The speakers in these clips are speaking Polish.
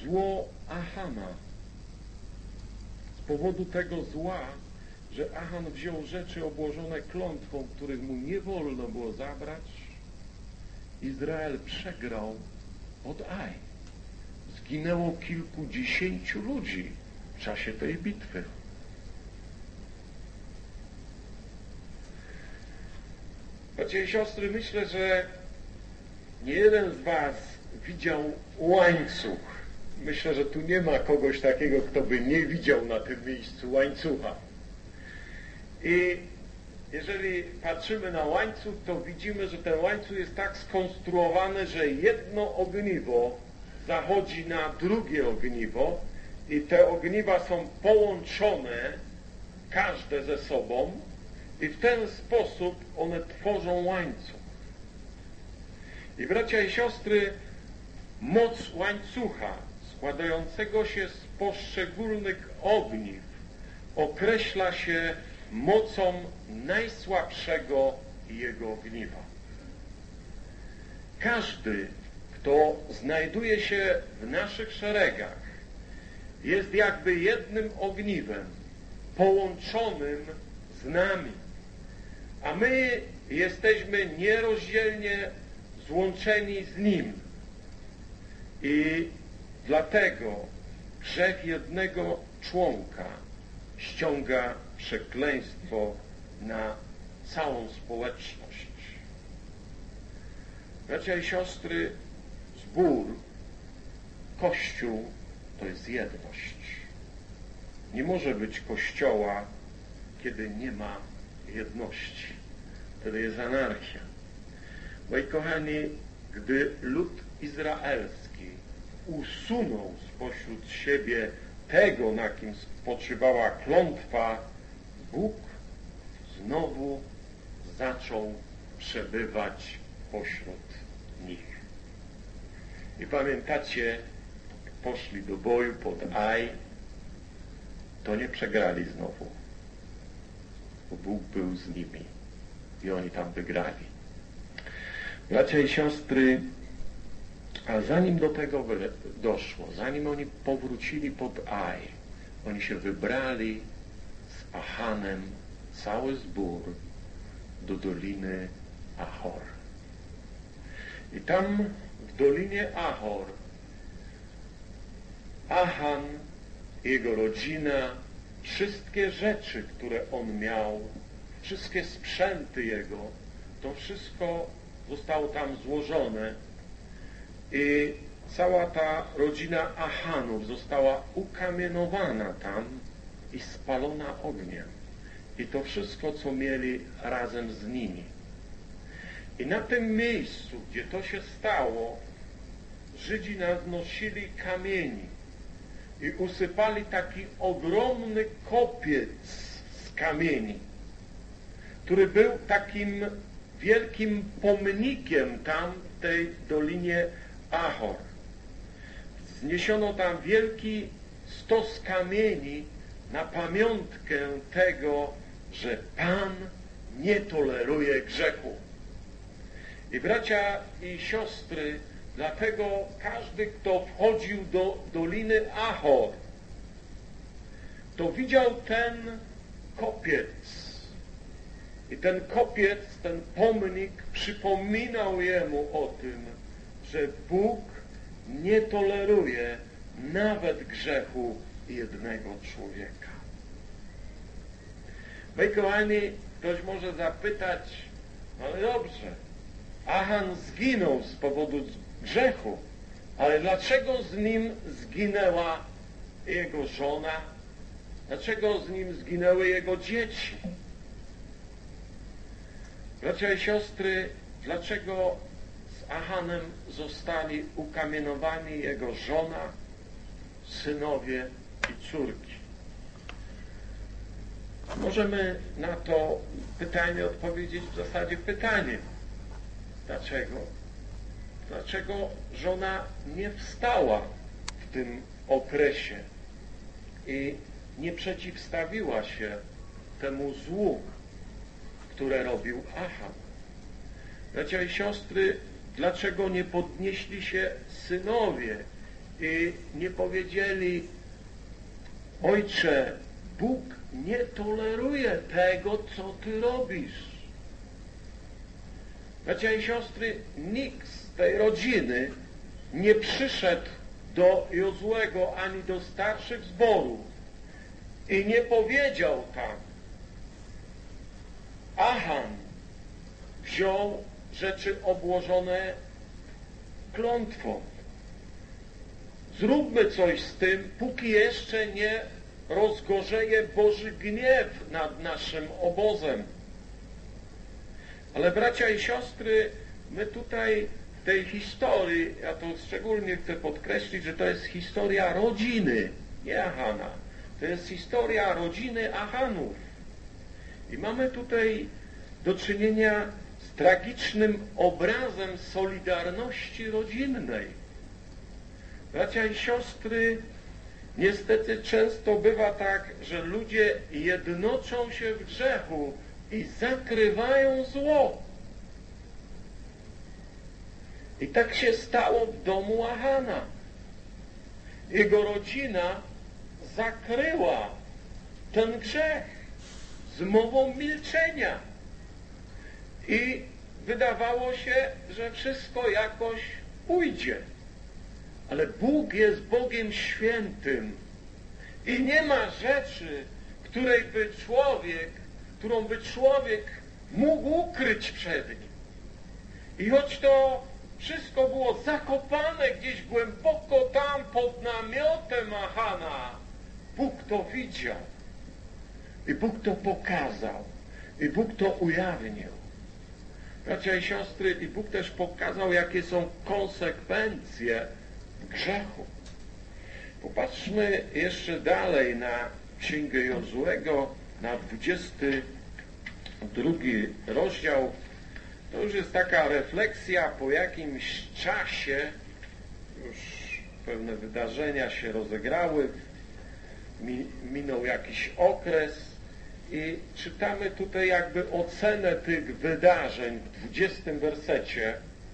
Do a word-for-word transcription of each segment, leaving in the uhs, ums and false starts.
zło Ahana. Z powodu tego zła, że Ahan wziął rzeczy obłożone klątwą, których mu nie wolno było zabrać, Izrael przegrał od Aj. Zginęło kilkudziesięciu ludzi w czasie tej bitwy. Bracia i siostry, myślę, że nie jeden z was widział łańcuch. Myślę, że tu nie ma kogoś takiego, kto by nie widział na tym miejscu łańcucha. I jeżeli patrzymy na łańcuch, to widzimy, że ten łańcuch jest tak skonstruowany, że jedno ogniwo zachodzi na drugie ogniwo i te ogniwa są połączone, każde ze sobą, i w ten sposób one tworzą łańcuch. I bracia i siostry, moc łańcucha składającego się z poszczególnych ogniw określa się mocą najsłabszego jego ogniwa. Każdy, kto znajduje się w naszych szeregach, jest jakby jednym ogniwem połączonym z nami, a my jesteśmy nierozdzielnie złączeni z Nim. I dlatego grzech jednego członka ściąga przekleństwo na całą społeczność. Bracia i siostry, zbór, Kościół to jest jedność. Nie może być Kościoła, kiedy nie ma jedności. Wtedy jest anarchia. Moi kochani, gdy lud izraelski usunął spośród siebie tego, na kim spoczywała klątwa, Bóg znowu zaczął przebywać pośród nich. I pamiętacie, poszli do boju pod Aj, to nie przegrali znowu, bo Bóg był z nimi i oni tam wygrali. Bracia i siostry, a zanim do tego doszło, zanim oni powrócili pod Aj, oni się wybrali z Ahanem, cały zbór, do Doliny Achor. I tam w Dolinie Achor Achan, jego rodzina, wszystkie rzeczy, które on miał, wszystkie sprzęty jego, to wszystko zostało tam złożone i cała ta rodzina Achanów została ukamienowana tam i spalona ogniem. I to wszystko, co mieli razem z nimi. I na tym miejscu, gdzie to się stało, Żydzi nadnosili kamieni i usypali taki ogromny kopiec z kamieni, który był takim wielkim pomnikiem tam w tej Dolinie Achor. Zniesiono tam wielki stos kamieni na pamiątkę tego, że Pan nie toleruje grzechu. I bracia i siostry, dlatego każdy, kto wchodził do Doliny Achor, to widział ten kopiec. I ten kopiec, ten pomnik przypominał jemu o tym, że Bóg nie toleruje nawet grzechu jednego człowieka. Moi kochani, ktoś może zapytać, no ale dobrze, Achan zginął z powodu grzechu, ale dlaczego z nim zginęła jego żona? Dlaczego z nim zginęły jego dzieci? Bracia i siostry, dlaczego z Achanem zostali ukamienowani jego żona, synowie i córki? Możemy na to pytanie odpowiedzieć w zasadzie pytaniem. Dlaczego? Dlaczego żona nie wstała w tym okresie i nie przeciwstawiła się temu złu, które robił Achan? Bracia i siostry, dlaczego nie podnieśli się synowie i nie powiedzieli: Ojcze, Bóg nie toleruje tego, co Ty robisz. Bracia i siostry, nikt z tej rodziny nie przyszedł do Jozłego ani do starszych zborów i nie powiedział tak: Achan wziął rzeczy obłożone klątwą. Zróbmy coś z tym, póki jeszcze nie rozgorzeje Boży gniew nad naszym obozem. Ale bracia i siostry, my tutaj w tej historii, ja to szczególnie chcę podkreślić, że to jest historia rodziny, nie Achana. To jest historia rodziny Achanów. I mamy tutaj do czynienia z tragicznym obrazem solidarności rodzinnej. Bracia i siostry, niestety często bywa tak, że ludzie jednoczą się w grzechu i zakrywają zło. I tak się stało w domu Achana. Jego rodzina zakryła ten grzech zmową milczenia. I wydawało się, że wszystko jakoś pójdzie. Ale Bóg jest Bogiem świętym i nie ma rzeczy, której by człowiek, którą by człowiek mógł ukryć przed nim. I choć to wszystko było zakopane gdzieś głęboko tam pod namiotem Achana, Bóg to widział i Bóg to pokazał i Bóg to ujawnił. Bracia i siostry, i Bóg też pokazał, jakie są konsekwencje grzechu. Popatrzmy jeszcze dalej na Księgę Jozłego, na dwudziesty drugi rozdział. To już jest taka refleksja po jakimś czasie, już pewne wydarzenia się rozegrały, minął jakiś okres i czytamy tutaj jakby ocenę tych wydarzeń w dwudziestym wersecie.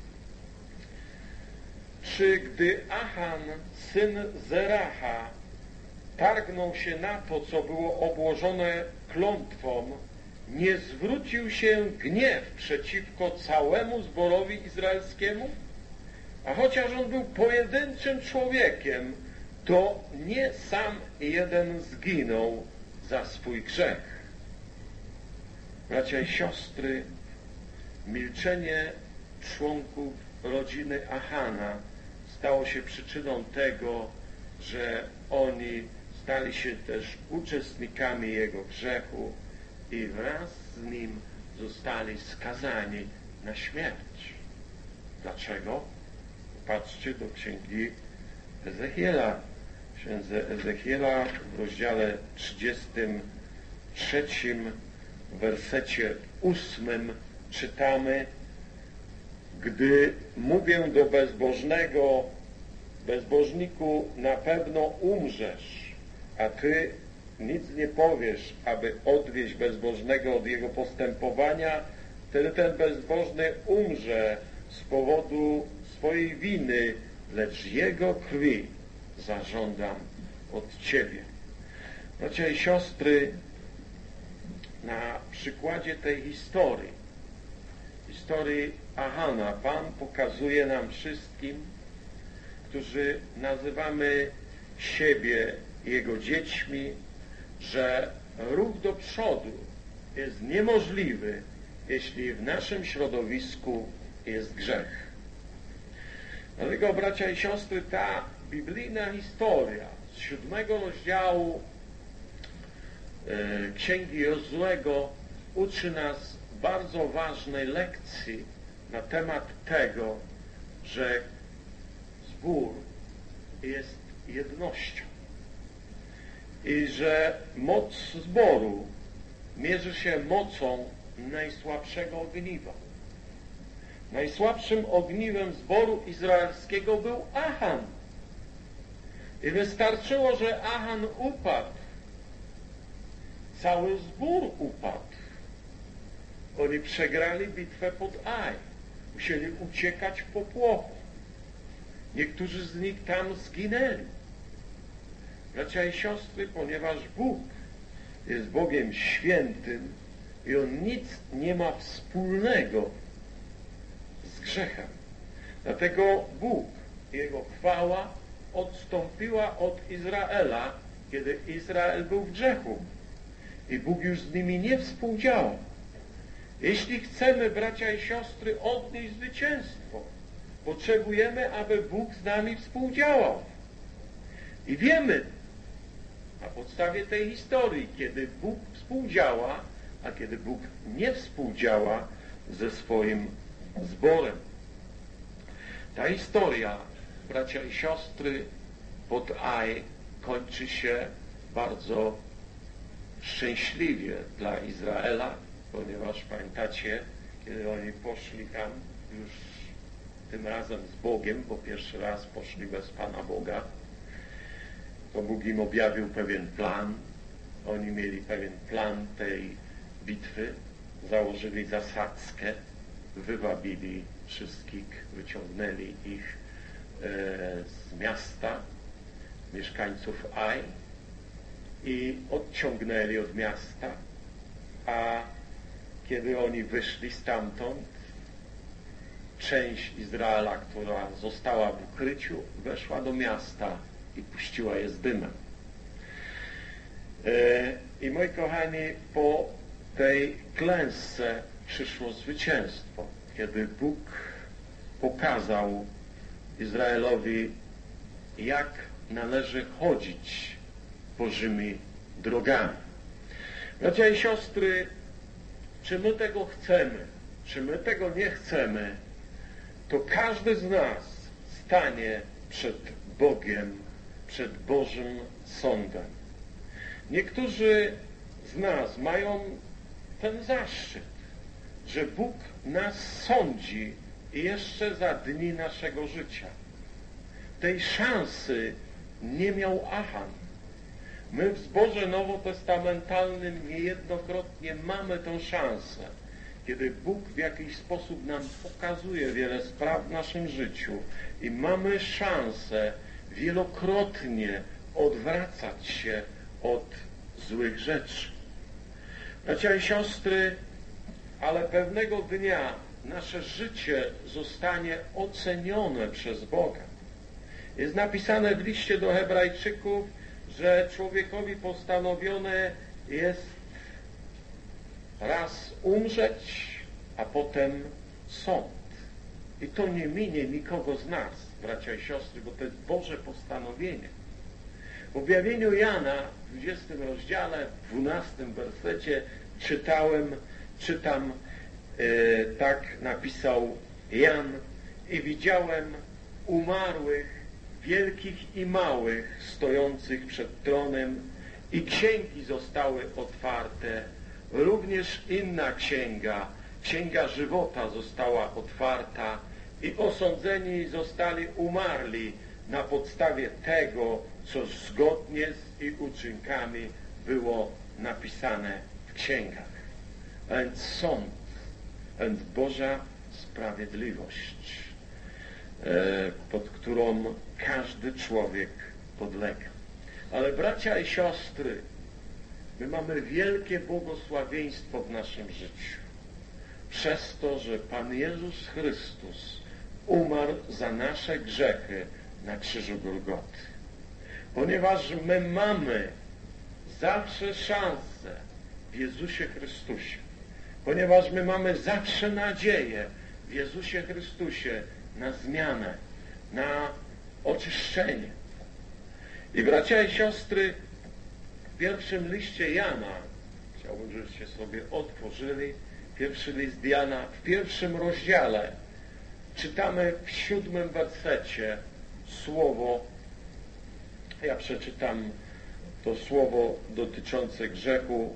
Czy gdy Achan, syn Zeracha, targnął się na to, co było obłożone klątwą, nie zwrócił się gniew przeciwko całemu zborowi izraelskiemu? A chociaż on był pojedynczym człowiekiem, to nie sam jeden zginął za swój grzech. Bracia i siostry, milczenie członków rodziny Achana stało się przyczyną tego, że oni stali się też uczestnikami jego grzechu i wraz z nim zostali skazani na śmierć. Dlaczego? Patrzcie do Księgi Ezechiela. W Księdze Ezechiela w rozdziale trzydziestym trzecim, w wersecie ósmym czytamy: Gdy mówię do bezbożnego, bezbożniku, na pewno umrzesz, a ty nic nie powiesz, aby odwieźć bezbożnego od jego postępowania, wtedy ten bezbożny umrze z powodu swojej winy, lecz jego krwi zażądam od ciebie. Bracia i siostry, na przykładzie tej historii, historii Achana, Pan pokazuje nam wszystkim, którzy nazywamy siebie Jego dziećmi, że ruch do przodu jest niemożliwy, jeśli w naszym środowisku jest grzech. Dlatego, bracia i siostry, ta biblijna historia z siódmego rozdziału e, Księgi Jozłego uczy nas bardzo ważnej lekcji na temat tego, że zbór jest jednością i że moc zboru mierzy się mocą najsłabszego ogniwa. Najsłabszym ogniwem zboru izraelskiego był Achan. I wystarczyło, że Achan upadł. Cały zbór upadł. Oni przegrali bitwę pod Aj. Musieli uciekać w popłochu. Niektórzy z nich tam zginęli. Bracia i siostry, ponieważ Bóg jest Bogiem świętym i On nic nie ma wspólnego z grzechem. Dlatego Bóg, Jego chwała odstąpiła od Izraela, kiedy Izrael był w grzechu. I Bóg już z nimi nie współdziałał. Jeśli chcemy, bracia i siostry, odnieść zwycięstwo, potrzebujemy, aby Bóg z nami współdziałał. I wiemy na podstawie tej historii, kiedy Bóg współdziała, a kiedy Bóg nie współdziała ze swoim zborem. Ta historia, bracia i siostry, pod Aj kończy się bardzo szczęśliwie dla Izraela, ponieważ pamiętacie, kiedy oni poszli tam już tym razem z Bogiem, bo pierwszy raz poszli bez Pana Boga, to Bóg im objawił pewien plan. Oni mieli pewien plan tej bitwy, założyli zasadzkę, wywabili wszystkich, wyciągnęli ich e, z miasta, mieszkańców Aj, i odciągnęli od miasta, a kiedy oni wyszli stamtąd, część Izraela, która została w ukryciu, weszła do miasta i puściła je z dymem. I moi kochani, po tej klęsce przyszło zwycięstwo, kiedy Bóg pokazał Izraelowi, jak należy chodzić Bożymi drogami. Bracia i siostry, czy my tego chcemy, czy my tego nie chcemy, to każdy z nas stanie przed Bogiem, przed Bożym sądem. Niektórzy z nas mają ten zaszczyt, że Bóg nas sądzi i jeszcze za dni naszego życia. Tej szansy nie miał Achan. My w zborze nowotestamentalnym niejednokrotnie mamy tę szansę, kiedy Bóg w jakiś sposób nam pokazuje wiele spraw w naszym życiu i mamy szansę wielokrotnie odwracać się od złych rzeczy. Bracia i siostry, ale pewnego dnia nasze życie zostanie ocenione przez Boga. Jest napisane w liście do Hebrajczyków, że człowiekowi postanowione jest raz umrzeć, a potem sąd. I to nie minie nikogo z nas, bracia i siostry, bo to jest Boże postanowienie. W objawieniu Jana, w dwudziestym rozdziale, w dwunastym wersecie czytałem, czytam, e, tak napisał Jan: i widziałem umarłych, wielkich i małych, stojących przed tronem, i księgi zostały otwarte. Również inna księga, księga żywota, została otwarta i osądzeni zostali umarli na podstawie tego, co zgodnie z ich uczynkami było napisane w księgach. A więc sąd, a więc Boża sprawiedliwość, pod którą każdy człowiek podlega. Ale bracia i siostry, my mamy wielkie błogosławieństwo w naszym życiu. Przez to, że Pan Jezus Chrystus umarł za nasze grzechy na krzyżu Golgoty. Ponieważ my mamy zawsze szansę w Jezusie Chrystusie. Ponieważ my mamy zawsze nadzieję w Jezusie Chrystusie na zmianę, na oczyszczenie. I bracia i siostry, w pierwszym liście Jana, chciałbym, żebyście sobie otworzyli pierwszy list Jana, w pierwszym rozdziale czytamy w siódmym wersecie słowo, ja przeczytam to słowo dotyczące grzechu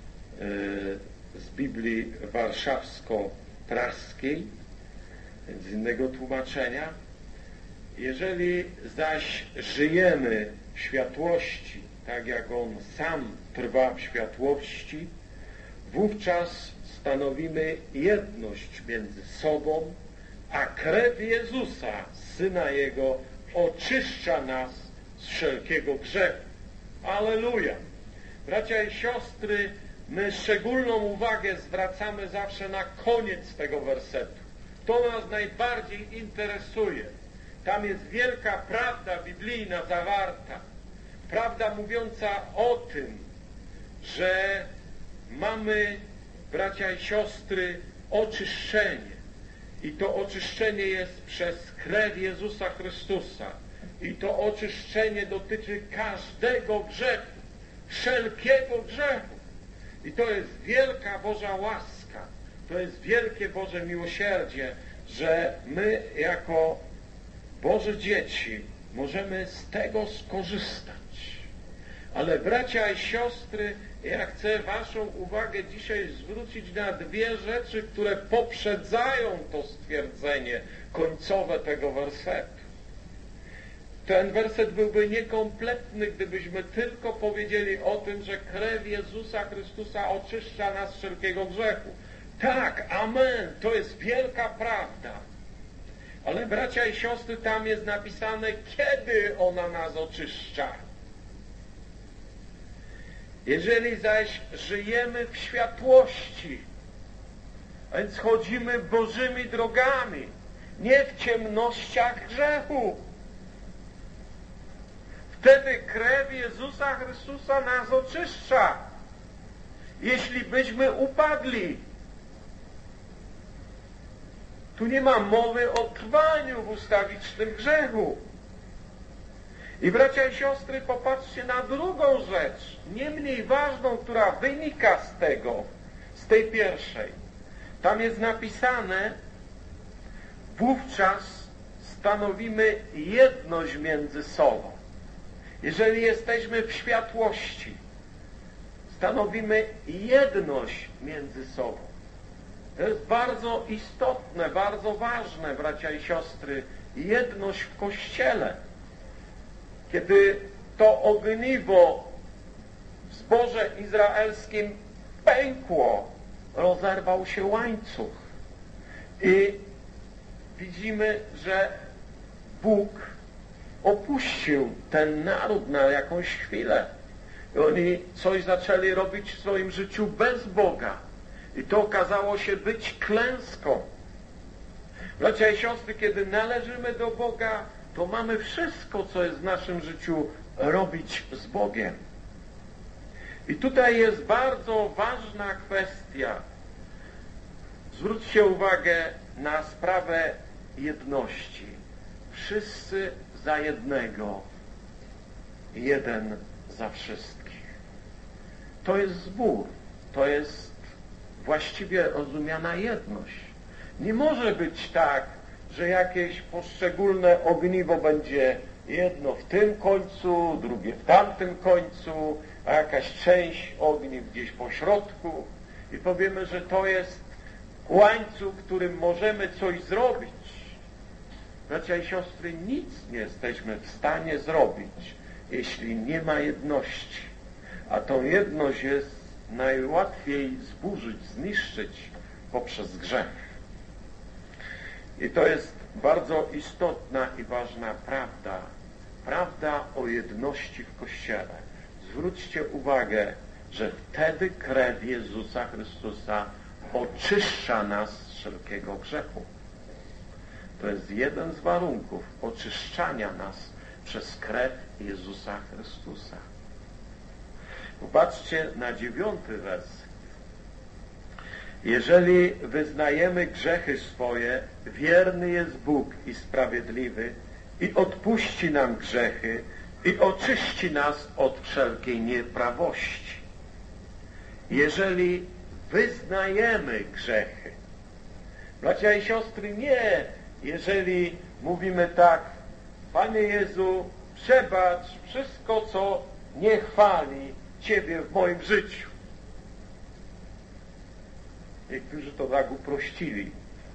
yy, z Biblii warszawsko-praskiej, z innego tłumaczenia. Jeżeli zaś żyjemy w światłości, tak jak On sam trwa w światłości, wówczas stanowimy jedność między sobą, a krew Jezusa, Syna Jego, oczyszcza nas z wszelkiego grzechu. Alleluja! Bracia i siostry, my szczególną uwagę zwracamy zawsze na koniec tego wersetu. To nas najbardziej interesuje. Tam jest wielka prawda biblijna zawarta. Prawda mówiąca o tym, że mamy, bracia i siostry, oczyszczenie. I to oczyszczenie jest przez krew Jezusa Chrystusa. I to oczyszczenie dotyczy każdego grzechu, wszelkiego grzechu. I to jest wielka Boża łaska, to jest wielkie Boże miłosierdzie, że my jako Boże dzieci możemy z tego skorzystać. Ale bracia i siostry, ja chcę waszą uwagę dzisiaj zwrócić na dwie rzeczy, które poprzedzają to stwierdzenie końcowe tego wersetu. Ten werset byłby niekompletny, gdybyśmy tylko powiedzieli o tym, że krew Jezusa Chrystusa oczyszcza nas z wszelkiego grzechu. Tak, amen, to jest wielka prawda. Ale bracia i siostry, tam jest napisane, kiedy ona nas oczyszcza. Jeżeli zaś żyjemy w światłości, a więc chodzimy Bożymi drogami, nie w ciemnościach grzechu, wtedy krew Jezusa Chrystusa nas oczyszcza. Jeśli byśmy upadli, tu nie ma mowy o trwaniu w ustawicznym grzechu. I bracia i siostry, popatrzcie na drugą rzecz, nie mniej ważną, która wynika z tego, z tej pierwszej. Tam jest napisane, wówczas stanowimy jedność między sobą. Jeżeli jesteśmy w światłości, stanowimy jedność między sobą. To jest bardzo istotne, bardzo ważne, bracia i siostry, jedność w Kościele. Kiedy to ogniwo w zborze izraelskim pękło, rozerwał się łańcuch. I widzimy, że Bóg opuścił ten naród na jakąś chwilę. I oni coś zaczęli robić w swoim życiu bez Boga. I to okazało się być klęską. Bracia i siostry, kiedy należymy do Boga, to mamy wszystko, co jest w naszym życiu, robić z Bogiem. I tutaj jest bardzo ważna kwestia. Zwróćcie uwagę na sprawę jedności. Wszyscy za jednego, jeden za wszystkich. To jest zbór, to jest właściwie rozumiana jedność. Nie może być tak, że jakieś poszczególne ogniwo będzie jedno w tym końcu, drugie w tamtym końcu, a jakaś część ogniw gdzieś po środku i powiemy, że to jest łańcuch, którym możemy coś zrobić. Bracia i siostry, nic nie jesteśmy w stanie zrobić, jeśli nie ma jedności. A tą jedność jest najłatwiej zburzyć, zniszczyć poprzez grzech. I to jest bardzo istotna i ważna prawda. Prawda o jedności w Kościele. Zwróćcie uwagę, że wtedy krew Jezusa Chrystusa oczyszcza nas z wszelkiego grzechu. To jest jeden z warunków oczyszczania nas przez krew Jezusa Chrystusa. Popatrzcie na dziewiąty werset. Jeżeli wyznajemy grzechy swoje, wierny jest Bóg i sprawiedliwy i odpuści nam grzechy i oczyści nas od wszelkiej nieprawości. Jeżeli wyznajemy grzechy, bracia i siostry, nie jeżeli mówimy tak, Panie Jezu, przebacz wszystko, co nie chwali Ciebie w moim życiu. Niektórzy to tak uprościli.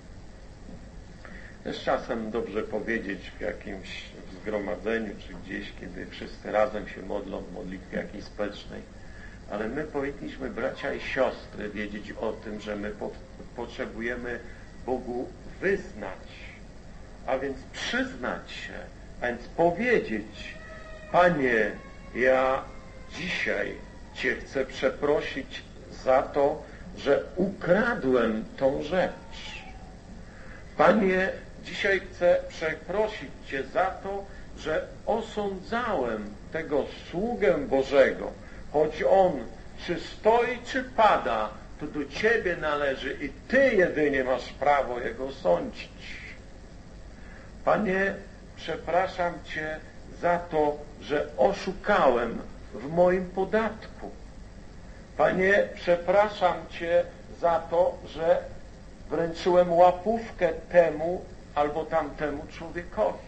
Jest czasem dobrze powiedzieć w jakimś zgromadzeniu, czy gdzieś, kiedy wszyscy razem się modlą w modlitwie jakiejś społecznej. Ale my powinniśmy, bracia i siostry, wiedzieć o tym, że my po, potrzebujemy Bogu wyznać, a więc przyznać się, a więc powiedzieć: Panie, ja dzisiaj Cię chcę przeprosić za to, że ukradłem tą rzecz. Panie, dzisiaj chcę przeprosić Cię za to, że osądzałem tego sługę Bożego, choć on czy stoi, czy pada, to do Ciebie należy i Ty jedynie masz prawo Jego sądzić. Panie, przepraszam Cię za to, że oszukałem w moim podatku. Panie, przepraszam Cię za to, że wręczyłem łapówkę temu albo tamtemu człowiekowi.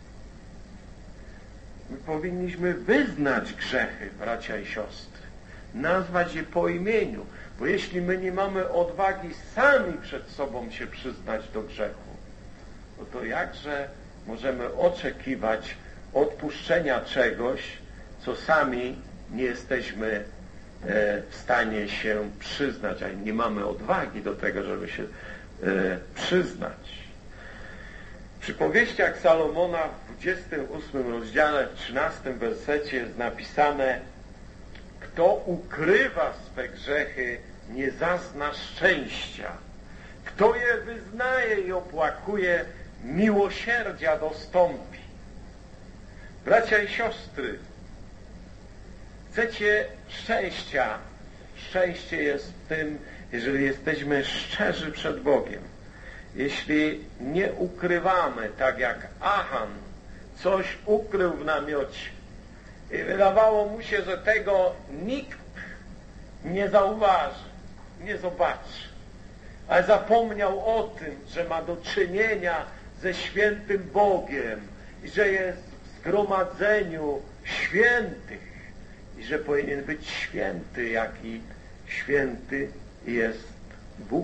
My powinniśmy wyznać grzechy, bracia i siostry, nazwać je po imieniu, bo jeśli my nie mamy odwagi sami przed sobą się przyznać do grzechu, no to jakże możemy oczekiwać odpuszczenia czegoś, co sami nie jesteśmy w stanie się przyznać, a nie mamy odwagi do tego, żeby się przyznać. W przypowieściach Salomona w dwudziestym ósmym rozdziale, w trzynastym wersecie jest napisane: kto ukrywa swe grzechy, nie zazna szczęścia. Kto je wyznaje i opłakuje, miłosierdzia dostąpi. Bracia i siostry, chcecie szczęścia? Szczęście jest w tym, jeżeli jesteśmy szczerzy przed Bogiem. Jeśli nie ukrywamy, tak jak Achan coś ukrył w namiocie i wydawało mu się, że tego nikt nie zauważy, nie zobaczy, ale zapomniał o tym, że ma do czynienia ze świętym Bogiem i że jest w zgromadzeniu świętych i że powinien być święty, jaki święty jest Bóg.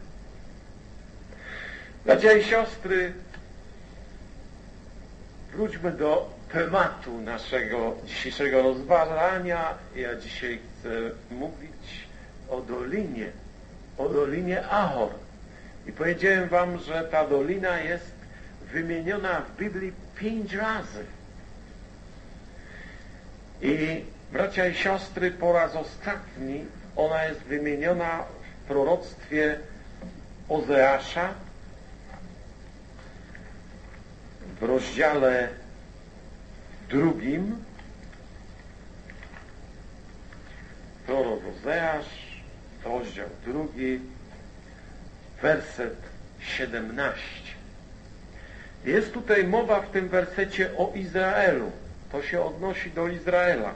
Bracia i siostry, wróćmy do tematu naszego dzisiejszego rozważania. Ja dzisiaj chcę mówić o dolinie, o dolinie Ahor. I powiedziałem wam, że ta dolina jest wymieniona w Biblii pięć razy. I bracia i siostry, po raz ostatni ona jest wymieniona w proroctwie Ozeasza w rozdziale drugim. Prorok Ozeasz, rozdział drugi, werset siedemnaście. Jest tutaj mowa w tym wersecie o Izraelu. To się odnosi do Izraela.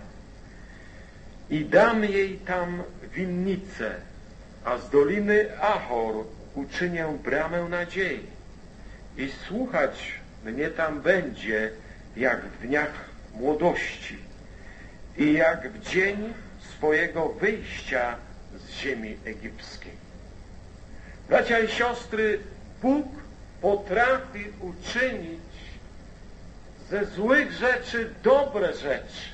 I dam jej tam winnicę, a z doliny Ahor uczynię bramę nadziei. I słuchać mnie tam będzie, jak w dniach młodości i jak w dzień swojego wyjścia z ziemi egipskiej. Bracia i siostry, Bóg potrafi uczynić ze złych rzeczy dobre rzeczy.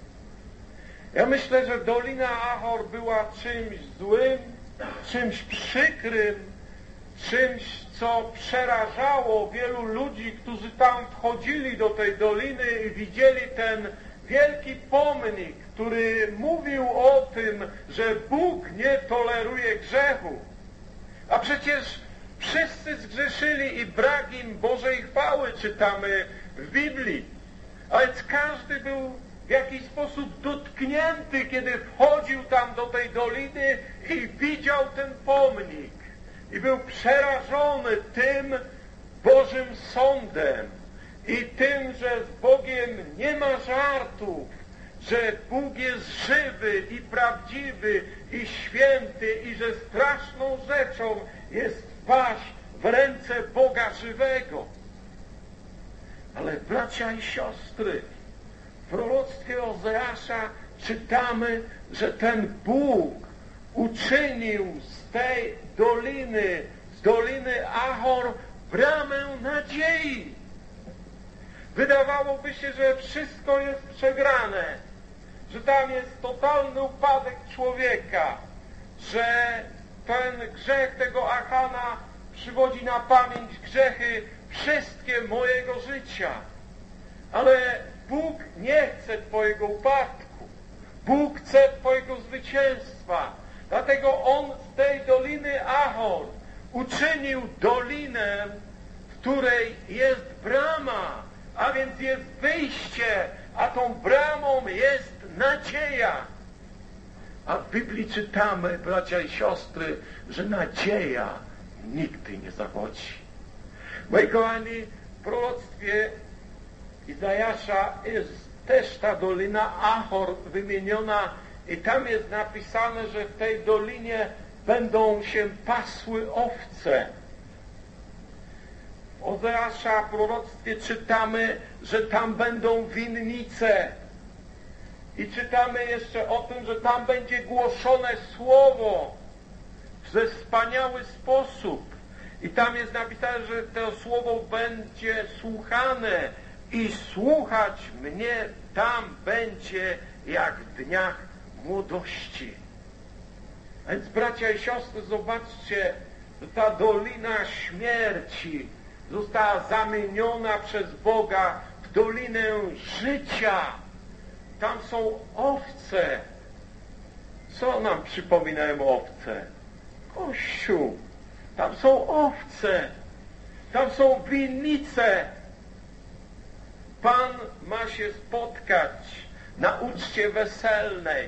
Ja myślę, że Dolina Ahor była czymś złym, czymś przykrym, czymś, co przerażało wielu ludzi, którzy tam wchodzili do tej doliny i widzieli ten wielki pomnik, który mówił o tym, że Bóg nie toleruje grzechu. A przecież wszyscy zgrzeszyli i brak im Bożej chwały, czytamy w Biblii. A więc każdy był w jakiś sposób dotknięty, kiedy wchodził tam do tej doliny i widział ten pomnik. I był przerażony tym Bożym sądem i tym, że z Bogiem nie ma żartów, że Bóg jest żywy i prawdziwy i święty i że straszną rzeczą jest wpaść w ręce Boga żywego. Ale bracia i siostry, w proroctwie Ozeasza czytamy, że ten Bóg uczynił z tej doliny, z doliny Ahor, bramę nadziei. Wydawałoby się, że wszystko jest przegrane, że tam jest totalny upadek człowieka, że ten grzech tego Achana przywodzi na pamięć grzechy wszystkie mojego życia. Ale Bóg nie chce twojego upadku. Bóg chce twojego zwycięstwa. Dlatego On z tej doliny Achor uczynił dolinę, w której jest brama, a więc jest wyjście, a tą bramą jest nadzieja. A w Biblii czytamy, bracia i siostry, że nadzieja nigdy nie zawodzi. Moi kochani, w proroctwie Izajasza jest też ta dolina Achor wymieniona i tam jest napisane, że w tej dolinie będą się pasły owce. W Ozeasza w proroctwie czytamy, że tam będą winnice. I czytamy jeszcze o tym, że tam będzie głoszone słowo we wspaniały sposób. I tam jest napisane, że to słowo będzie słuchane i słuchać mnie tam będzie jak w dniach młodości. A więc bracia i siostry, zobaczcie, że ta dolina śmierci została zamieniona przez Boga w dolinę życia. Tam są owce. Co nam przypominają owce? Kościół. Tam są owce. Tam są winnice. Pan ma się spotkać na uczcie weselnej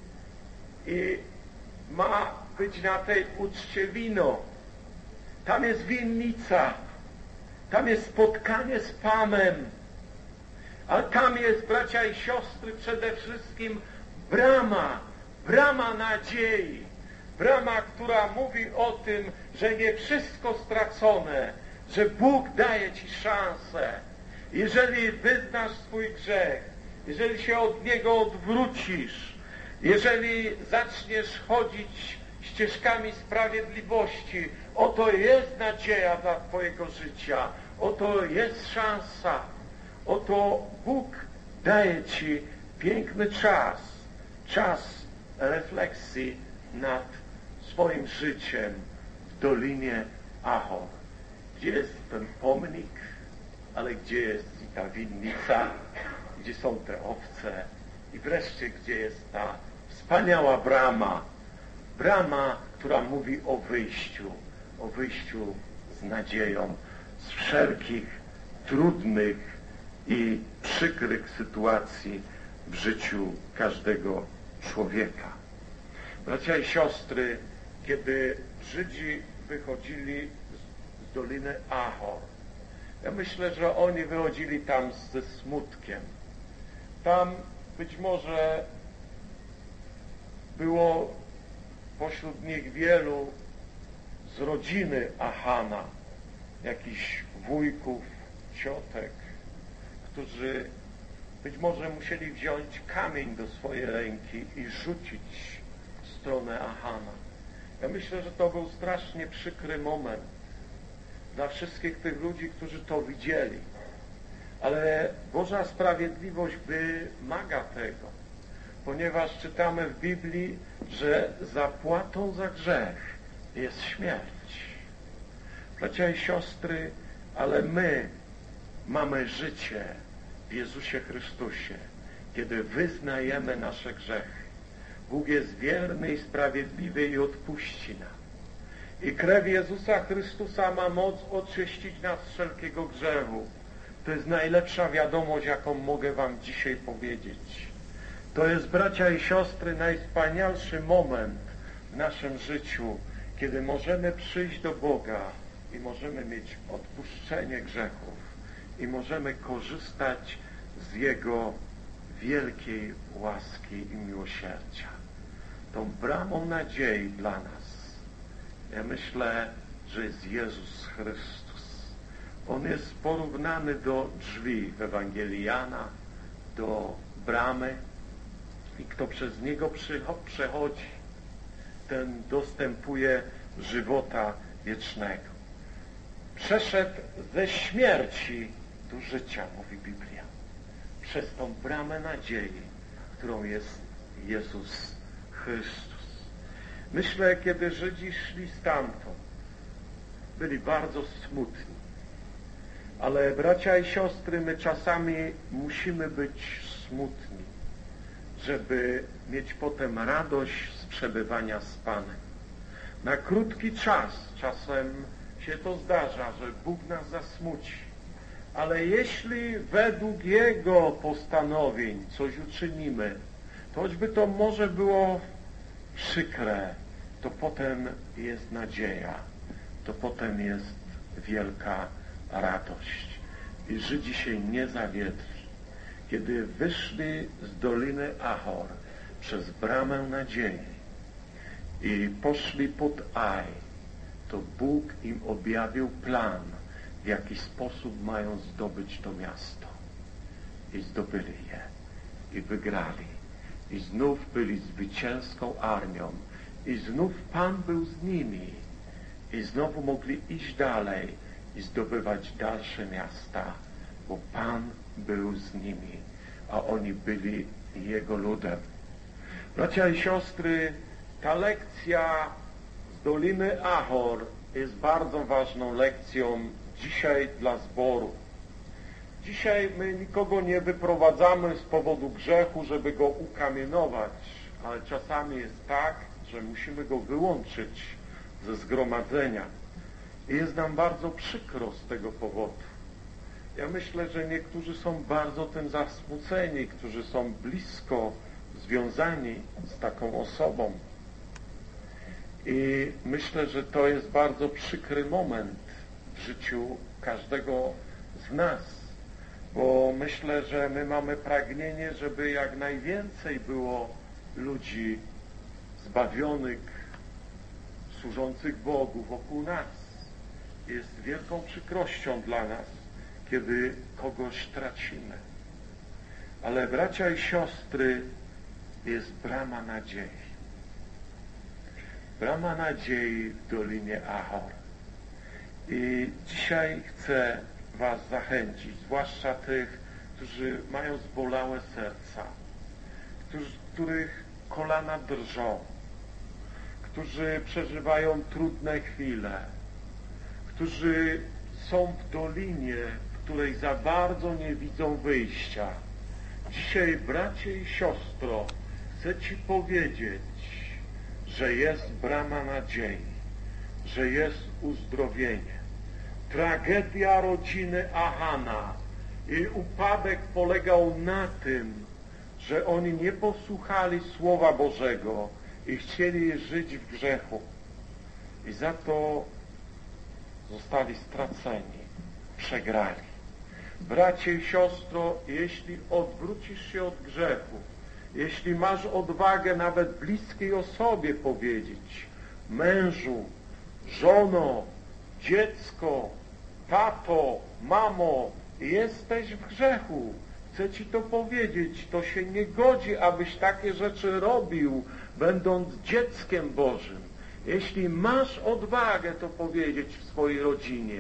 i ma być na tej uczcie wino. Tam jest winnica. Tam jest spotkanie z Panem. Ale tam jest, bracia i siostry, przede wszystkim brama, brama nadziei, brama, która mówi o tym, że nie wszystko stracone, że Bóg daje ci szansę. Jeżeli wyznasz swój grzech, jeżeli się od niego odwrócisz, jeżeli zaczniesz chodzić ścieżkami sprawiedliwości, oto jest nadzieja dla twojego życia, oto jest szansa. Oto Bóg daje ci piękny czas, czas refleksji nad swoim życiem w dolinie Achor. Gdzie jest ten pomnik, ale gdzie jest i ta winnica, gdzie są te owce i wreszcie gdzie jest ta wspaniała brama, brama, która mówi o wyjściu, o wyjściu z nadzieją, z wszelkich trudnych i przykrych sytuacji w życiu każdego człowieka. Bracia i siostry, kiedy Żydzi wychodzili z doliny Achor, ja myślę, że oni wychodzili tam ze smutkiem. Tam być może było pośród nich wielu z rodziny Achana, jakichś wujków, ciotek, którzy być może musieli wziąć kamień do swojej ręki i rzucić w stronę Achana. Ja myślę, że to był strasznie przykry moment dla wszystkich tych ludzi, którzy to widzieli. Ale Boża sprawiedliwość wymaga tego, ponieważ czytamy w Biblii, że zapłatą za grzech jest śmierć. Bracia i siostry, ale my mamy życie w Jezusie Chrystusie, kiedy wyznajemy nasze grzechy. Bóg jest wierny i sprawiedliwy i odpuści nam. I krew Jezusa Chrystusa ma moc oczyścić nas z wszelkiego grzechu. To jest najlepsza wiadomość, jaką mogę wam dzisiaj powiedzieć. To jest, bracia i siostry, najwspanialszy moment w naszym życiu, kiedy możemy przyjść do Boga i możemy mieć odpuszczenie grzechów i możemy korzystać z Jego wielkiej łaski i miłosierdzia. Tą bramą nadziei dla nas, ja myślę, że jest Jezus Chrystus. On jest porównany do drzwi w Ewangelii Jana, do bramy i kto przez Niego przechodzi, ten dostępuje żywota wiecznego. Przeszedł ze śmierci do życia, mówi Biblia, przez tą bramę nadziei, którą jest Jezus Chrystus. Myślę, kiedy Żydzi szli stamtąd, byli bardzo smutni. Ale bracia i siostry, my czasami musimy być smutni, żeby mieć potem radość z przebywania z Panem. Na krótki czas, czasem się to zdarza, że Bóg nas zasmuci, ale jeśli według Jego postanowień coś uczynimy, to choćby to może było przykre, to potem jest nadzieja, to potem jest wielka radość. I Żydzi się nie zawiedli. Kiedy wyszli z Doliny Achor przez bramę nadziei i poszli pod Aj, to Bóg im objawił plan, w jaki sposób mają zdobyć to miasto. I zdobyli je. I wygrali. I znów byli zwycięską armią. I znów Pan był z nimi. I znowu mogli iść dalej i zdobywać dalsze miasta, bo Pan był z nimi, a oni byli Jego ludem. Bracia i siostry, ta lekcja z Doliny Achor jest bardzo ważną lekcją dzisiaj dla zboru. Dzisiaj my nikogo nie wyprowadzamy z powodu grzechu, żeby go ukamienować, ale czasami jest tak, że musimy go wyłączyć ze zgromadzenia. I jest nam bardzo przykro z tego powodu. Ja myślę, że niektórzy są bardzo tym zasmuceni, którzy są blisko związani z taką osobą. I myślę, że to jest bardzo przykry moment w życiu każdego z nas, bo myślę, że my mamy pragnienie, żeby jak najwięcej było ludzi zbawionych, służących Bogu wokół nas. Jest wielką przykrością dla nas, kiedy kogoś tracimy. Ale bracia i siostry, jest brama nadziei. Brama nadziei w Dolinie Achor. I dzisiaj chcę was zachęcić, zwłaszcza tych, którzy mają zbolałe serca, którzy, których kolana drżą, którzy przeżywają trudne chwile, którzy są w dolinie, w której za bardzo nie widzą wyjścia. Dzisiaj, bracie i siostro, chcę ci powiedzieć, że jest brama nadziei, że jest uzdrowienie. Tragedia rodziny Achana i upadek polegał na tym, że oni nie posłuchali Słowa Bożego i chcieli żyć w grzechu. I za to zostali straceni, przegrali. Bracie i siostro, jeśli odwrócisz się od grzechu, jeśli masz odwagę nawet bliskiej osobie powiedzieć, mężu, żono, dziecko, tato, mamo, jesteś w grzechu, chcę ci to powiedzieć, to się nie godzi, abyś takie rzeczy robił, będąc dzieckiem Bożym. Jeśli masz odwagę to powiedzieć w swojej rodzinie,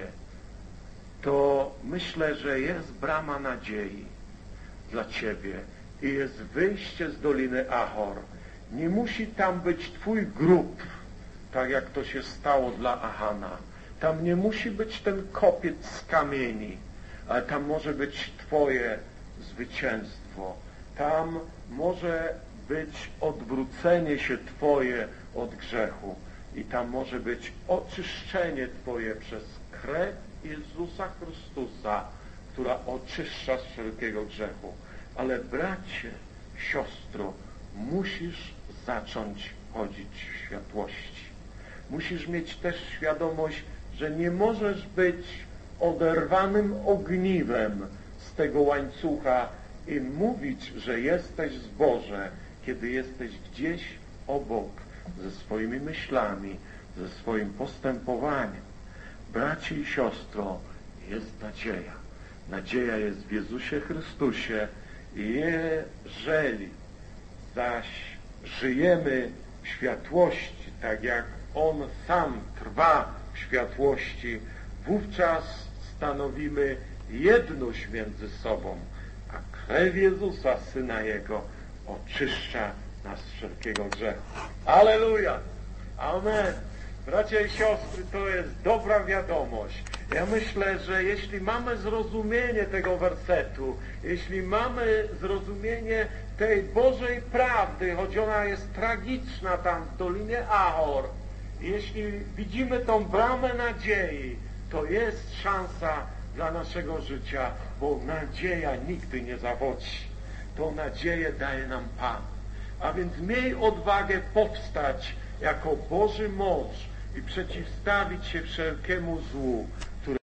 to myślę, że jest brama nadziei dla ciebie i jest wyjście z Doliny Achor. Nie musi tam być twój grób, tak jak to się stało dla Achana. Tam nie musi być ten kopiec z kamieni, ale tam może być twoje zwycięstwo. Tam może być odwrócenie się twoje od grzechu. I tam może być oczyszczenie twoje przez krew Jezusa Chrystusa, która oczyszcza z wszelkiego grzechu. Ale bracie, siostro, musisz zacząć chodzić w światłości. Musisz mieć też świadomość, że nie możesz być oderwanym ogniwem z tego łańcucha i mówić, że jesteś zboże, kiedy jesteś gdzieś obok ze swoimi myślami, ze swoim postępowaniem. Bracie i siostro, jest nadzieja. Nadzieja jest w Jezusie Chrystusie i jeżeli zaś żyjemy w światłości, tak jak On sam trwa w światłości, wówczas stanowimy jedność między sobą, a krew Jezusa, Syna Jego, oczyszcza nas z wszelkiego grzechu. Alleluja! Amen! Bracia i siostry, to jest dobra wiadomość. Ja myślę, że jeśli mamy zrozumienie tego wersetu, jeśli mamy zrozumienie tej Bożej prawdy, choć ona jest tragiczna tam w Dolinie Ahor, jeśli widzimy tą bramę nadziei, to jest szansa dla naszego życia, bo nadzieja nigdy nie zawodzi. Tą nadzieję daje nam Pan. A więc miej odwagę powstać jako Boży mąż i przeciwstawić się wszelkiemu złu.